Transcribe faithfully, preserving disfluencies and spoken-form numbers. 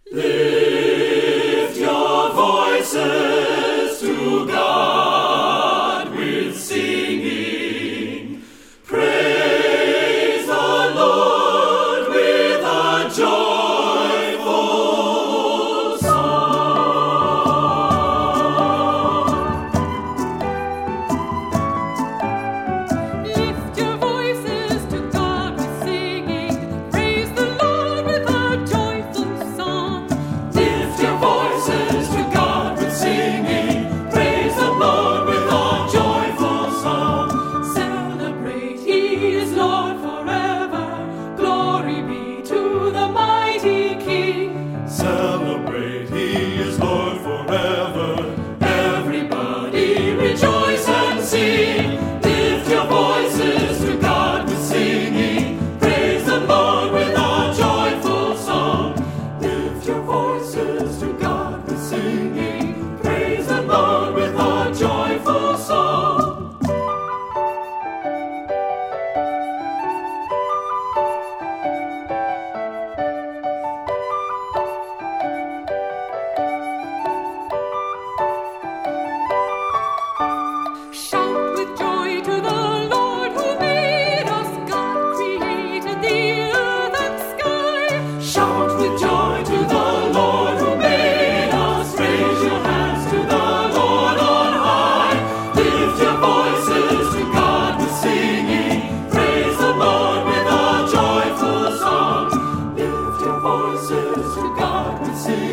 Lift your voices to God with singing. Praise the Lord with a joyful song. Lift your voices to God with singing. Praise the Lord with a joyful song. Lift your voices to God with singing. Praise the Lord with a joyful song. Celebrate, He is Lord forever. Glory be to the mighty King. Celebrate, He is Lord forever. Everybody rejoice and sing. Lift your voices to God with singing. Praise the Lord with a joyful song. Lift your voices to God with singing. Praise the Lord with a joyful song. Shout with joy to the Lord who made us. God created the earth and sky. Shout with joy to the Lord who made us. Raise your hands to the Lord on high. Lift your voices to God with singing. Praise the Lord with a joyful song. Lift your voices to God with singing.